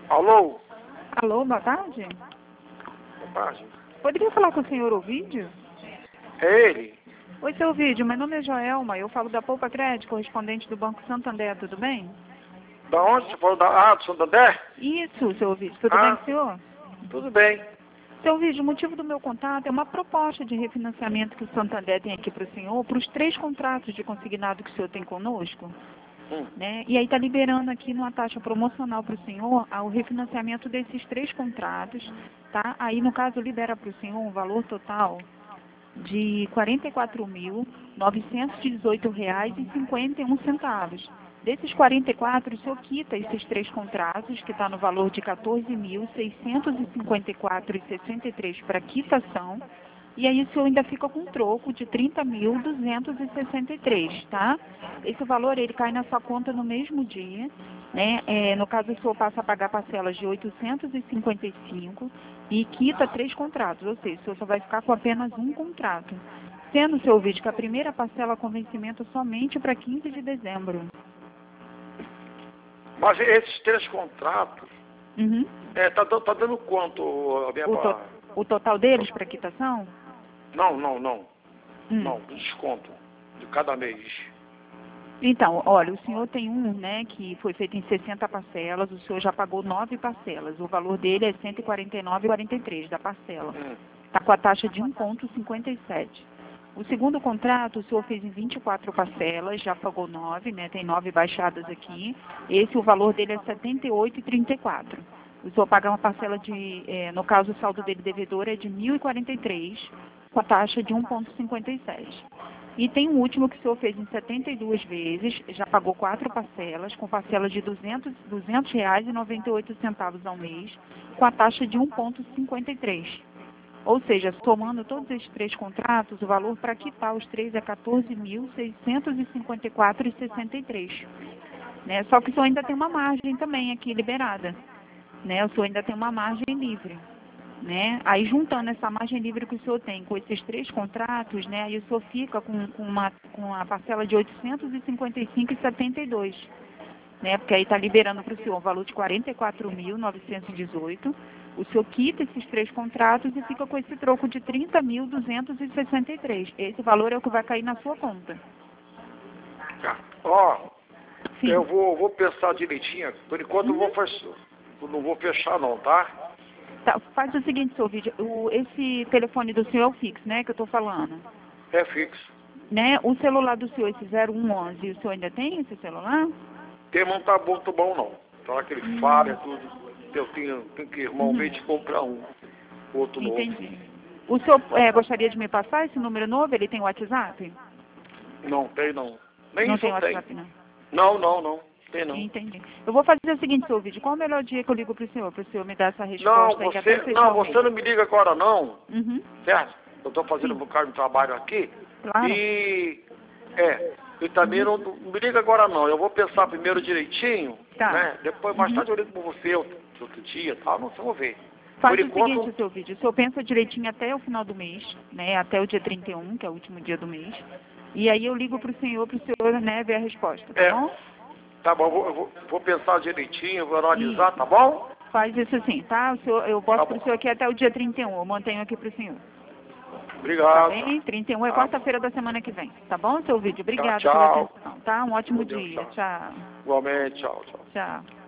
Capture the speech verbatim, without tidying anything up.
Alô? Alô, boa tarde. Boa tarde. Poderia falar com o senhor Ovídio? É ele? Oi, seu Ovídio, meu nome é Joelma, eu falo da Poupa Crédito, correspondente do Banco Santander, tudo bem? Da onde? Você falou da... Ah, do Santander? Isso, seu Ovídio, tudo bem Ah, com o senhor? tudo bem. Seu Ovídio, o motivo do meu contato é uma proposta de refinanciamento que o Santander tem aqui para o senhor, para os três contratos de consignado que o senhor tem conosco. Hum. Né? E aí está liberando aqui numa taxa promocional para o senhor o refinanciamento desses três contratos, tá? Aí, no caso, libera para o senhor um valor total de quarenta e quatro mil, novecentos e dezoito reais e cinquenta e um centavos. Desses quarenta e quatro, o senhor quita esses três contratos, que está no valor de quatorze mil, seiscentos e cinquenta e quatro reais e sessenta e três centavos para quitação, e aí o senhor ainda fica com um troco de trinta mil, duzentos e sessenta e três reais, tá? Esse valor, ele cai na sua conta no mesmo dia, né? É, no caso, o senhor passa a pagar parcelas de oitocentos e cinquenta e cinco e quita três contratos, ou seja, o senhor só vai ficar com apenas um contrato. Sendo, seu vídeo, que a primeira parcela com vencimento somente para quinze de dezembro. Mas esses três contratos, Uhum. é, tá, dando- tá dando quanto a minha... O, to o total deles para quitação? Não, não, não. Hum. Não, do desconto de cada mês. Então, olha, o senhor tem um, né, que foi feito em sessenta parcelas, o senhor já pagou nove parcelas, o valor dele é cento e quarenta e nove reais e quarenta e três centavos da parcela. Hum. Está com a taxa de um vírgula cinquenta e sete. O segundo contrato, o senhor fez em vinte e quatro parcelas, já pagou nove, né, tem nove baixadas aqui. Esse, o valor dele é setenta e oito reais e trinta e quatro centavos. O senhor paga uma parcela de, é, no caso, o saldo dele devedor é de mil e quarenta e três reais, com a taxa de um vírgula cinquenta e sete. E tem um último que o senhor fez em setenta e duas vezes, já pagou quatro parcelas, com parcela de duzentos, duzentos reais e noventa e oito centavos ao mês, com a taxa de um vírgula cinquenta e três. Ou seja, somando todos esses três contratos, o valor para quitar os três é quatorze mil, seiscentos e cinquenta e quatro reais e sessenta e três centavos. Né? Só que o senhor ainda tem uma margem também aqui liberada. Né? O senhor ainda tem uma margem livre. Né? Aí juntando essa margem livre que o senhor tem com esses três contratos, né? Aí o senhor fica com, com, uma, com a parcela de oitocentos e cinquenta e cinco reais e setenta e dois centavos. Né? Porque aí está liberando para o senhor o valor de quarenta e quatro mil, novecentos e dezoito reais. O senhor quita esses três contratos e fica com esse troco de trinta mil, duzentos e sessenta e três reais. Esse valor é o que vai cair na sua conta. Tá. Ó, Sim. eu vou, vou pensar direitinho. Por enquanto Uhum. eu vou fechar. Não vou fechar não, tá? Tá, faz o seguinte, seu vídeo. O, esse telefone do senhor é o fixo, né? Que eu estou falando. É fixo. Né? O celular do senhor, esse zero um onze, o senhor ainda tem esse celular? Tem não tá muito bom não. Tá aquele Hum. falha, tudo. Eu tenho, tenho que realmente Uhum. comprar um. Outro novo. Entendi. O senhor é, gostaria de me passar esse número novo? Ele tem WhatsApp? Não tem não. Nem Não isso tem tem. WhatsApp, não. Não, não, não. Tem não. Entendi. Eu vou fazer o seguinte, seu vídeo. Qual o melhor dia que eu ligo para o senhor? Para o senhor me dar essa Não, resposta aí até você, fechar não, o você mês? não me liga agora não. Uhum. Certo? Eu estou fazendo Sim. um bocado de trabalho aqui. Claro. E, é, e também Uhum. não, não me liga agora não. Eu vou pensar primeiro direitinho, Tá. né? Depois, mais Uhum. tarde eu ligo para você outro, outro dia, tá? Não sei, vamos ver. Faz Por o enquanto, seguinte, seu vídeo. O senhor pensa direitinho até o final do mês, né? Até o dia trinta e um, que é o último dia do mês. E aí eu ligo para o senhor, para o senhor, né, ver a resposta, tá é, bom? tá bom, eu vou, eu vou, vou pensar direitinho, vou analisar, Isso. tá bom? Faz isso sim, tá? O senhor, eu boto Tá para o bom. senhor aqui até o dia trinta e um. Eu mantenho aqui para o senhor. Tá Obrigado. bem? trinta e um é Tá, quarta-feira da semana que vem. Tá bom, seu vídeo? tá, Obrigada pela tchau. atenção, tá? Um ótimo Meu Deus, dia. tchau. Tchau. Igualmente, tchau, tchau. Tchau.